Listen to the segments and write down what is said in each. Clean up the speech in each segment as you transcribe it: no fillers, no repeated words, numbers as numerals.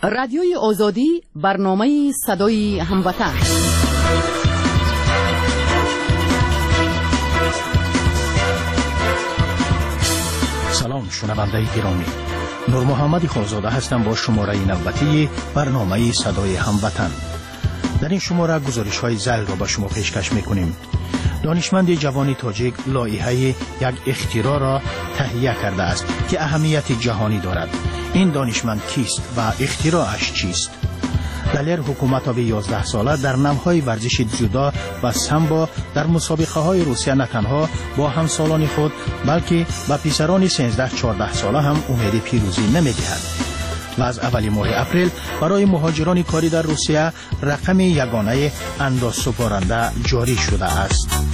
رادیوی آزادی برنامه صدای هموطن. سلام شنونده گرامی، نور محمد خانزاده هستم با شماره نوبتی برنامه صدای هموطن. در این شماره گزارش‌های ذیل را به شما پیشکش می‌کنیم. دانشمند جوان تاجیک لایحه یک اختراع را تهیه کرده است که اهمیت جهانی دارد. این دانشمند کیست و اختراعش چیست؟ دلیر حکومت آبی 11 ساله در نمهای ورزش جودو و سامبو در مسابقه‌های روسیه نه تنها با همسالان خود بلکه با پیسران 13-14 ساله هم امید پیروزی نمی‌دهد. و از اول ماه اپریل برای مهاجران کاری در روسیه رقم یگانه اندازسپارنده جاری شده است.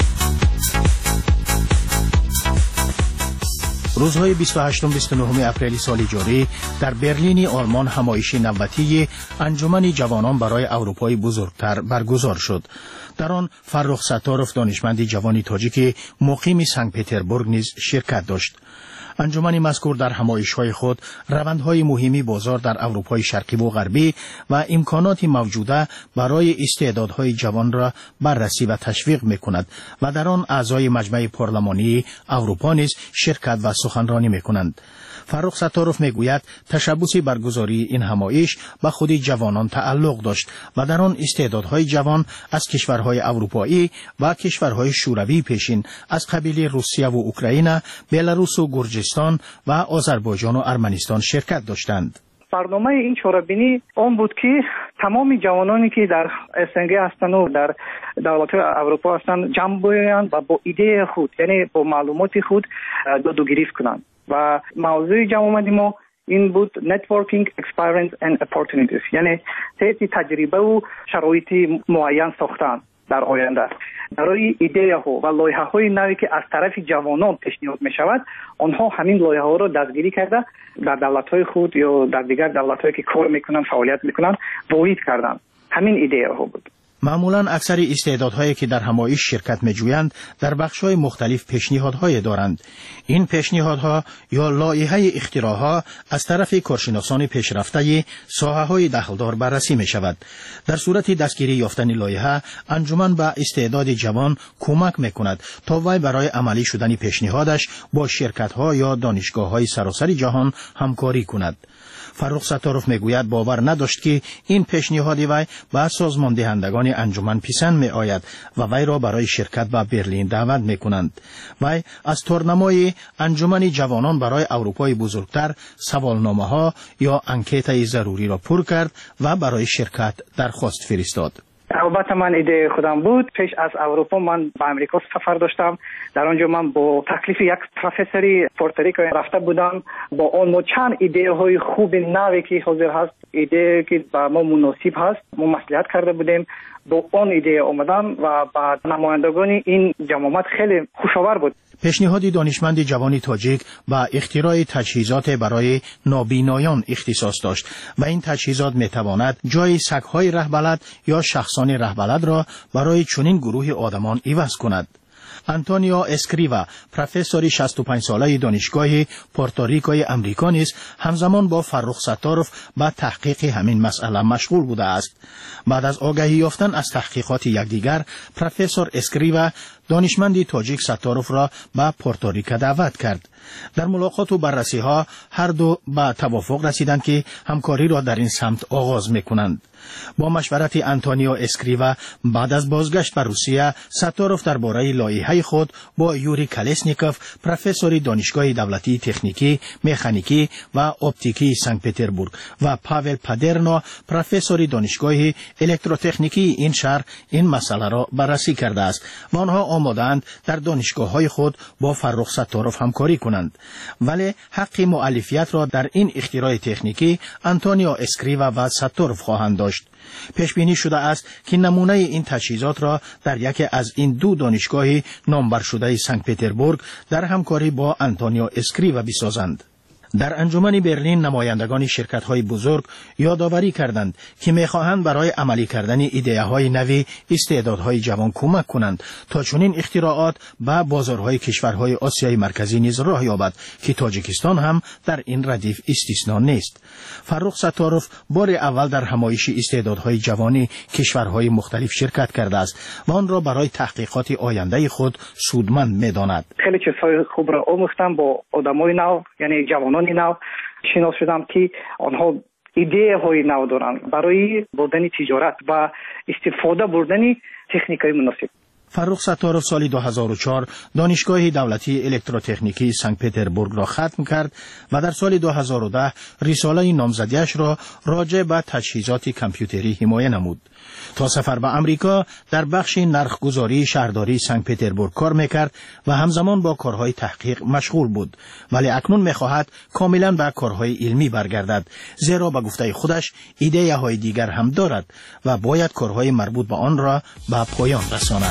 روزهای 28-29 اپریل سال جاری در برلین آلمان همایش نوبتی انجمن جوانان برای اروپای بزرگتر برگزار شد. در آن فرخ ستاروف دانشمند جوان تاجیک مقیم سنت پترزبورگ نیز شرکت داشت. انجمن مذکور در همایش‌های خود روندهای مهمی بازار در اروپای شرقی و غربی و امکانات موجوده برای استعدادهای جوان را بررسی و تشویق می‌کند و در آن اعضای مجمع پارلمانی اروپا نیز شرکت و سخنرانی می‌کنند. فرخ ستاروف میگوید تشبث برگزاری این همایش به خود جوانان تعلق داشت و در آن استعدادهای جوان از کشورهای اروپایی و کشورهای شوروی پیشین از قبیل روسیه و اوکراین، بلاروس و گرجستان و آذربایجان و ارمنستان شرکت داشتند. برنامه این چهاربینی اون بود که تمام جوانانی که در اسنگ هستند و در دولت‌های اروپا هستند جمع بیایند و با ایده خود، یعنی با معلومات خود دادوگیری کنند. و موضوع جمع آمدی ما این بود networking experience and opportunities، یعنی تجربه و شرایط معین ساختن در آینده برای ایده ها و لایحه های نوی که از طرف جوانان پیشنهاد می شود، آنها همین لایحه ها را دستگیری کرده در دولت های خود یا در دیگر دولت هایی که کار میکنن فعالیت میکنن وارد کردن. همین ایده ها بود. معمولاً اکثر استعدادهایی که در همایش شرکت می‌جویند در بخش‌های مختلف پیشنهادهای دارند. این پیشنهادها یا لایحه اختراعها از طرف کارشناسان پیشرفته ساحه‌های دخلدار بررسی می‌شود. در صورت دستگیری یافتن لایحه، انجمن به استعداد جوان کمک می‌کند تا وی برای عملی شدن پیشنهادش با شرکت‌ها یا دانشگاه‌های سراسر جهان همکاری کند. فرخ ستاروف میگوید باور نداشت که این پیشنهاد وی به سازمان دهندگان انجمن پسند می آید و وی را برای شرکت به برلین دعوت می کنند. وی از تورنمای انجمن جوانان برای اروپای بزرگتر سوالنامه ها یا انکیت ضروری را پر کرد و برای شرکت درخواست فرستاد. البته من ایده خودم بود. پیش از اروپا من به امریکا سفر داشتم. در آنجا من با تکلیف یک پروفسوری پورتوریکو رفته بودم. با آن ما چند ایده های خوب نوی که حاضر هست، ایده که با ما مناسب هست، ما مصلحت کرده بودیم. با آن ایده آمدم و بعد نمایندگان این جماعت خیلی خوشاور بود. پیشنهاد دانشمند جوان تاجیک با اختراع تجهیزات برای نابینایان اختصاص داشت و این تجهیزات میتواند جای سگ‌های رهبلد یا شخصان رهبلد را برای چنین گروه آدمان عوض کند. آنتونیو اسکریوا، پروفسوری 65 ساله دانشگاه پورتوریکوی امریکا نیز همزمان با فرخ ستاروف به تحقیق همین مسئله مشغول بوده است. بعد از آگاهی یافتن از تحقیقات یکدیگر، پروفسور اسکریوا دانشمند تاجیک ستاروف را به پورتوریکو دعوت کرد. در ملاقات و بررسی ها هر دو به توافق رسیدند که همکاری را در این سمت آغاز می‌کنند. با مشورت آنتونیو اسکریوا بعد از بازگشت به روسیه، ستاروف درباره لایحه خود با یوری کالسنیکوف، پروفسور دانشگاه دولتی تکنیکی، مکانیکی و اپتیکی سنت پترزبورگ و پاول پادرنا، پروفسور دانشگاه الکتروتکنیکی این شهر این مسئله را بررسی کرده است و آنها آمادند در دانشگاه‌های خود با فرخ ستاروف همکاری کنند. ولی حق مؤلفیت را در این اختراع تکنیکی آنتونیو اسکریوا و ستاروف خواهند داشت. پیش بینی شده است که نمونه این تجهیزات را در یکی از این دو دانشگاه نامبر شده سنت پترزبورگ در همکاری با آنتونیو اسکریوا بسازند. در انجمن برلین نمایندگان شرکت‌های بزرگ یادآوری کردند که می‌خواهند برای عملی کردن ایده‌های نوی استعدادهای جوان کمک کنند تا چنین اختراعات به بازارهای کشورهای آسیای مرکزی نیز راه یابد که تاجیکستان هم در این ردیف استثنا نیست. فرخ ستارف بار اول در همایش استعدادهای جوانی کشورهای مختلف شرکت کرده است و آن را برای تحقیقات آینده خود سودمند می‌داند. خیلی چیزهای خوب را آموختم با آدمای نو، یعنی جوانان نو شناس شدم که آنها ایده های نو دارند برای بردن تجارت و استفاده بردن تکنیکای مناسب. فرخ ستارف سال 2004 دانشگاه دولتی الکتروتکنیکی سنت پترزبورگ را ختم کرد و در سال 2010 رساله نامزدیش را راجع به تجهیزات کامپیوتری حمایت نمود. تا سفر به امریکا در بخش نرخگذاری شهرداری سنت پترزبورگ کار میکرد و همزمان با کارهای تحقیق مشغول بود، ولی اکنون میخواهد کاملا به کارهای علمی برگردد، زیرا به گفته خودش ایده های دیگر هم دارد و باید کارهای مربوط به آن را به پایان رساند.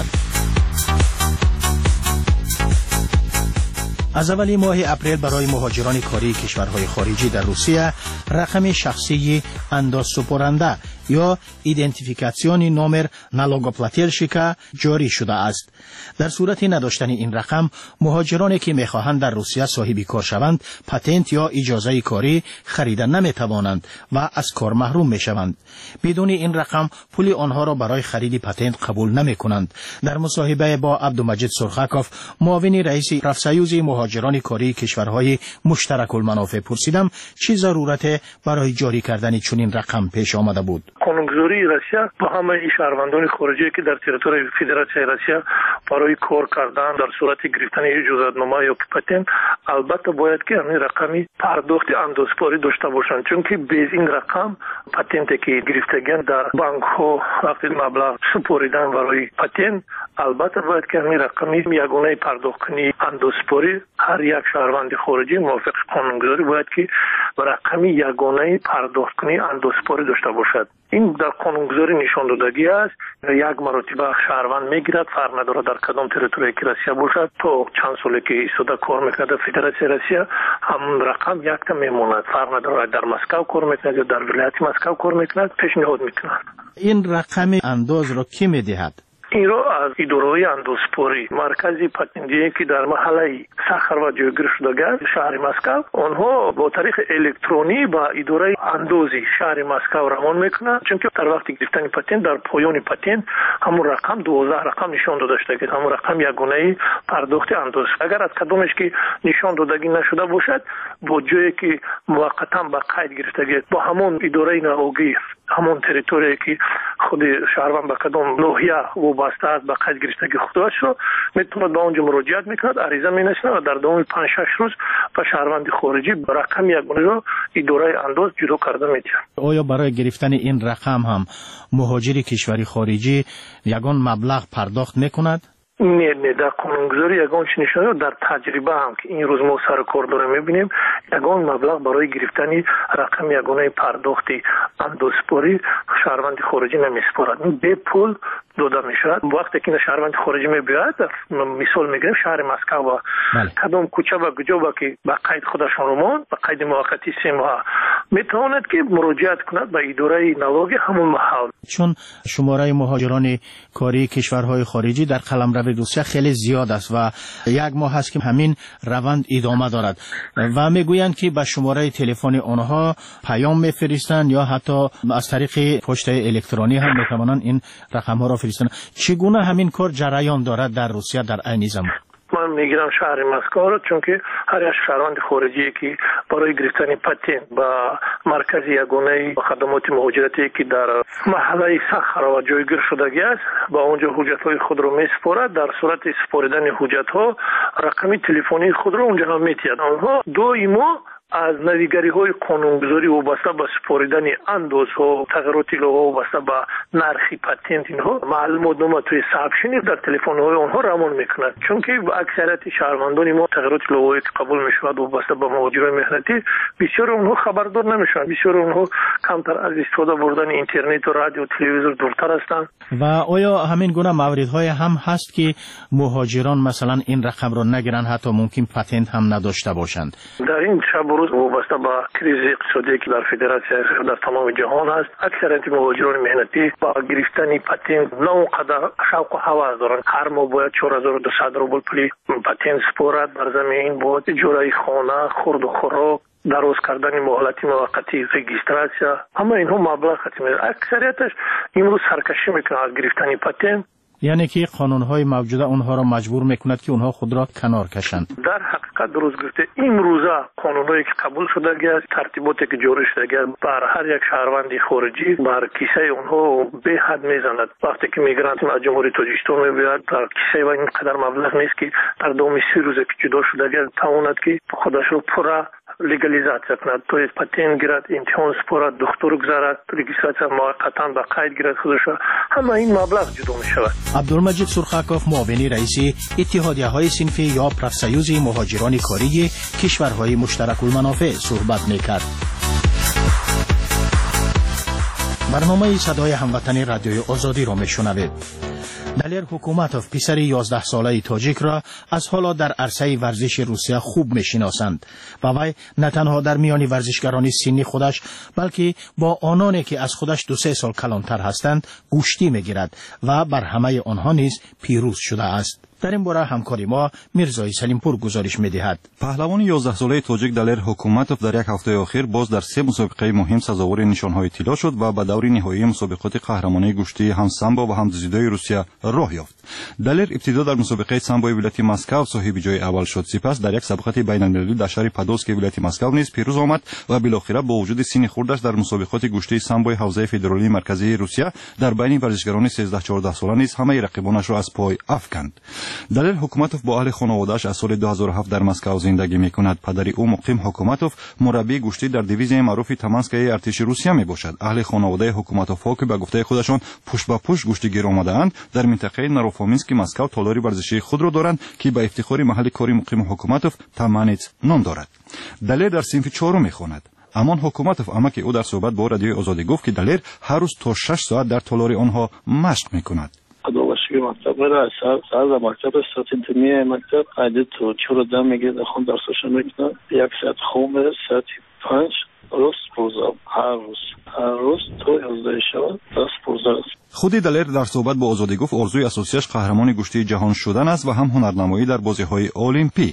از اول ماه اپریل برای مهاجران کاری کشورهای خارجی در روسیه رقم شخصی اندازسپرنده یا ایدنتیفیکاسیون نامر نالوگوپلاتیلشیکا جاری شده است. در صورت نداشتن این رقم مهاجرانی که میخواهند در روسیه صاحب کار شوند پتنت یا اجازه کاری خریدن نمیتوانند و از کار محروم میشوند. بدون این رقم پول آنها را برای خرید پتنت قبول نمیکنند. در مصاحبه با عبدالمجید سرخکوف معاون رئیس رفسیوز مهاجران کاری کشورهای مشترک المنافع پرسیدم چه ضرورت برای جاری کردن چنین رقم پیش آمده بود. قانونگذاری روسیه با همه شهروندان خارجی که در تریتوری فدراسیون روسیه برای کار کردن در صورت گرفتن اجازه‌نامه یا پتنت البته باید که همین رقمی پرداخت اندازه‌پاری داشته باشند، چون که bez این رقم پتنتی که گرفتگان در بانک ها وقتی مبلغ سپردن برای پتنت البته باید که همین رقمی یگانه پرداخت کنی اندازه‌پاری هر یک شهروند خارجی موافق قانونگذاری باید که رقمی یگانه پرداخت کنی اندازه‌پاری داشته باشد. این در قانونگذاری نشان دادگی است. یک مرتبه شهروند میگیرد، فرق نداره در کدام تریتوری که روسیه باشد، تا چند سالی که ایستاده کار میکرد در فدراسیون روسیه همون رقم یک تا میموند، فرق نداره در مسکو کار میکند یا در ولایت مسکو کار میکند، پیشنهاد میکنند. این رقم انداز را کی میدهد؟ این را از اداره اندازه‌پاری مرکزی پتنتی که در محله ساخر و جایگیر شده است شهر مسکو، آنها با طریق الکترونی با اداره اندازی شهر مسکو روان میکنند، چون که در وقت گرفتن پتنت در پایان پتنت همون رقم 12 رقم نشان داده شده که همون رقم یگانه پرداخت اندازه. اگر از کدامش که نشان دادگی نشده باشد با جایی که موقتا با قید گرفتگی با همون اداره ناروگی همون تریتوری که خود شهروند به کدام ناحیه وابسته است به قید گرفتگی خودش رو میتونه به اونجا مراجعت میکنه، عریضه مینویسه و در دوام 5-6 روز به شهروند خارجی رقم یگانه رو اداره انداز جدا کرده میده. آیا برای گرفتن این رقم هم مهاجر کشوری خارجی یگان مبلغ پرداخت میکند؟ نه در قانونگذاری یگان چی نشانه در تجربه هم که این روز ما سر کار داریم میبینیم یگان مبلغ برای گرفتن رقم یگانه پرداختی اندازه‌پاری شهروند خارجی نمیسپارد، به پول داده میشود. وقتی که شهروند خارجی میبیاد مثال میگیریم شهر مسکو و کدام کوچه و کجا با که با قید خودشون رو با قید موقتی 3 ماه میتواند که مراجعت کند به اداره نالوگ همون محل. چون شماره مهاجران کاری کشورهای خارجی در قلمرو روسیه خیلی زیاد است و 1 ماه است که همین روند ادامه دارد و میگویند که به شماره تلفن آنها پیام میفرستند یا حتی از طریق پست الکترونی هم میتوانند این رقم ها را فرستند. چگونه همین کار جریان دارد در روسیه در عین زمان؟ من میگیرم شهر مسکو رو، چون که هر یک شهروند خارجی که برای گرفتن پتنت با مرکز یگانه خدمات مهاجرتی که در محله ساخر و جایگیر شدگی است با اونجا حجت‌های خود رو میسپارد. در صورت سپاریدن حجت‌ها رقم تلفنی خود رو اونجا هم میتید. آنها دائما از نویگری های قانونگذاری وابسته به سپاریدن اندازها تغییرات لوها وابسته به نرخ پتنت اینها معلومات نامه توی ثبتشنی در تلفن های آنها روان میکند، چون که اکثریت شهروندان ما تغییرات لوهایی که قبول میشود وابسته به مهاجران مهنتی بسیار اونها خبردار نمیشن، بسیار اونها کمتر از استفاده بردن اینترنت و رادیو و تلویزیون دورتر هستند. و آیا همین گونه موردهای هم هست که مهاجران مثلا این رقم را نگیرن حتی ممکن پتنت هم نداشته باشند؟ در این شب امروز وابسته به کریز اقتصادی که در فدراسیون در تمام جهان است، اکثریت مهاجران مهنتی با گرفتن پاتنت نه اونقدر شوق و هوس دارند. هر ماه باید 4200 روبل پولی پاتنت سپارد بر زمین، باید اجاره خانه، خورد و خوراک، دراز کردن مهلت موقتی، رجیستراسیا، همه اینها مبلغ ختمه. اکثریتش امروز سرکشی میکنه از گرفتن پاتنت. یعنی که قانون‌های موجوده اونها را مجبور میکند که اونها خود را کنار کشند. در حقیقت درست گفته، امروزه قانونایی که قبول شده است، ترتیباتی که جاری شده است، بر هر یک شهروند خارجی بر کیسه اونها به حد میزند. وقتی که میگرانت از جمهوری تاجیکستان میاد، در کیسه و اینقدر مبلغ نیست که در دام 3 روز که جدا شده است تواند که خودش رو پورا لگالیزاسیا کند. تو از پاتنت گیرد، امتحان سپارد، دکتر گذارد، رجیستراسیا موقتا به قید گیرد خودش، همه این مبلغ جدا میشود. عبدالمجید سرخکاف، معاون رئیس اتحادیه‌های صنفی یا پرافسیوز مهاجران کاری کشورهای مشترک المنافع صحبت میکرد. برنامه صدای هموطنی رادیوی آزادی را میشنوید. دلیر حکومتوف پسر 11 ساله تاجیک را از حالا در عرصه ورزش روسیه خوب میشناسند و وی نه تنها در میان ورزشگران سنی خودش بلکه با آنانی که از خودش 2-3 سال کلانتر هستند گوشتی میگیرد و بر همه آنها نیز پیروز شده است. در این باره همکاری ما میرزای سلیمپور گزارش می‌دهد. پهلوان 11 ساله تاجیک دلیر حکومتوف در یک هفته اخیر باز در 3 مسابقه مهم سزاوار نشانهای طلا شد و به دور نهایی مسابقات قهرمانی گشتی هم سامبو و هم جودوی روسیه راه یافت. دلیر ابتدا در مسابقه سامبوی ولایت مسکو صاحب جای اول شد، سپس در یک سابقه بین‌المللی در شهر پادوسک ولایت مسکو نیز پیروز آمد و بالاخره با وجود سن خردش در مسابقات گشتی سامبوی حوزه فدرالی مرکزی روسیه در بین ورزشکاران 13-14 ساله نیز همه رقیبانش را از پای افکند. دلیر حکومتوف با اهل خانواده‌اش از سال 2007 در مسکو زندگی می‌کند. پدری او مقیم حکومتوف مربی گشتی در دیویزیون معروف تمانسکای ارتش روسیه میباشد. اهل خانواده حکومتوف که به گفته خودشان پشت به پشت گشتیگیر آمده‌اند در منطقه ناروفامینسک مسکو تالاری ورزشی خود را دارند که به افتخار محل کاری مقیم حکومتوف تمانیت نام دارد. دلیر در صنف 4 می‌خواند. اما حکومتوف امکی او در صحبت با رادیوی آزادی گفت که دلیر هر روز تا 6 ساعت در تالاری آنها مشق می‌کند. دانشگاه مکتب میره، سر مکتب ساعت انتمیه مکتب قاعده تو 4 میگه خون درسش میکنه، 1 ساعت خون میره، ساعت 5 روز سپورزال، هر روز تو 11 شب تا سپورزال. خود دلیر در صحبت با آزادی گفت آرزوی اساسیش قهرمان گشتی جهان شدن است و هم هنرنمایی در بازی‌های المپی.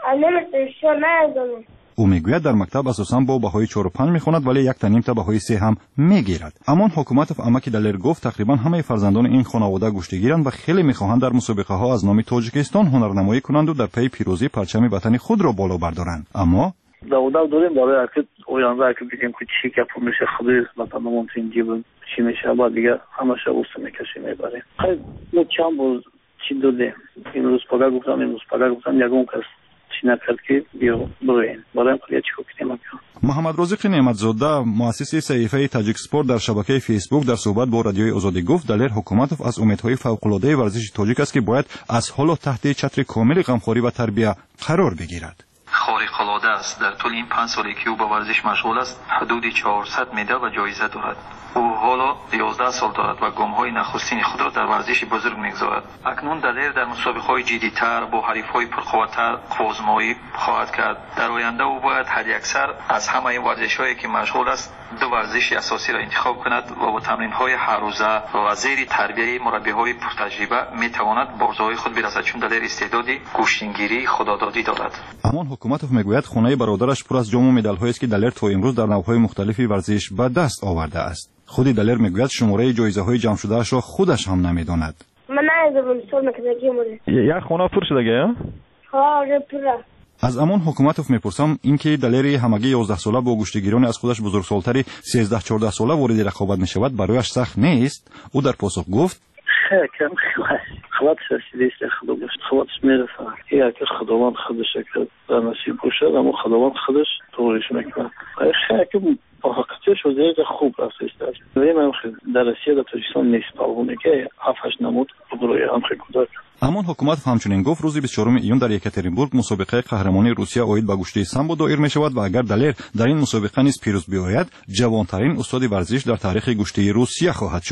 او میگوید در مکتب اساساً با بهای 4 و 5 میخواند ولی 1 تا نیم تا بهای 3 هم میگیرد. اما حکومت امکی دلیر گفت تقریبا همه فرزندان این خانواده گشتیگیرند و خیلی میخواهند در مسابقه ها از نام تاجیکستان هنرنمایی کنند و در پی پیروزی پرچم وطن خود را بالا بردارند. اما داریم برای حرکت اویانده که بگیم که چی که میشه خودی وطنمون تو این جیب چی میشه بعد دیگه همه شب اوست میکشیم میبریم. خیلی چند بود چی دوده این روز پگاه گفتم یکم کس نکرد که بیا بروین برای خودی چی کنیم. محمد رازق نعمتزاده مؤسس صحیفه تاجیک اسپورت در شبکه فیسبوک در صحبت با رادیوی آزادی گفت دلیر حکومتوف از امیدهای فوق‌العاده ورزش تاجیک است که باید از حالا تحت چتر کامل غمخواری و تربیت قرار بگیرد. خارق‌العاده است. در طول این 5 سالی که او با ورزش مشغول است حدود 400 مدال و جایزه دارد. او حالا 11 سال دارد و گام‌های نخستین خود را در ورزش بزرگ می‌گذارد. اکنون دلیر در مسابقه‌های جدی‌تر با حریف‌های پرقوت‌تر آزمایی خواهد کرد. در آینده او باید حداکثر از همه ورزش‌هایی که مشغول است 2 ورزش اساسی را انتخاب کند و با تمرین‌های هر روزه و زیر تربیت مربی‌های پرتجربه می‌تواند به آرزوهای خود برسد چون دلیر استعداد گوشتنگیری خودآزادی دارد. اما حکومتوف میگوید خانه برادرش پر از جام و مدال‌هایی است که دلیر تا امروز در نوع‌های مختلفی ورزش به دست آورده است. خود دلیر میگوید شماره جایزه‌های جمع شده‌اش را خودش هم نمی‌داند. من نمی‌دونم سال مکتبی موده. یک خانه پر شده ها پره. از امان حکومتوف میپرسم اینکه دلیر همگی 11 ساله با گشتیگیران از خودش بزرگسالتری 13-14 ساله وارد رقابت میشود برایش سخت نیست؟ او در پاسخ گفت کم خلاص شدیست خلاص میرسه یا که خداوند خودش کرد در نصیب باشد اما خداوند خودش طورش میکنه خیلی با حقیقتش وزیر خوب رفتست است ولی من در روسیه در تاجیکستان نیست پاونه که افش نمود بروی هم خیلی. اما حکومت همچنین گفت روز 24 ایون در یکاترینبورگ مسابقه قهرمانی روسیه اوید به گشتی سامبو دایر می شود و اگر دلیر در این مسابقه نیز پیروز بیاید جوانترین استاد ورزش در تاریخ گشتی روسیه خواهد شد.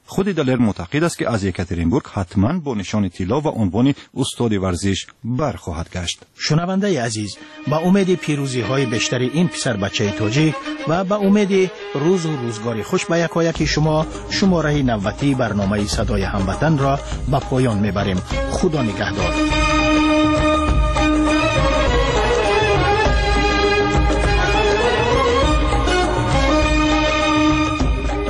خود دلر معتقد است که از یکاترینبورگ حتما با نشان طلا و عنوان استاد ورزش برخواهد گشت. شنونده عزیز، با امید پیروزی های بیشتر این پسر بچه تاجیک و با امید روز و روزگاری خوش به یکایک شما، شماره 90 برنامه صدای هموطن را به پایان میبریم. خدا نگهدار.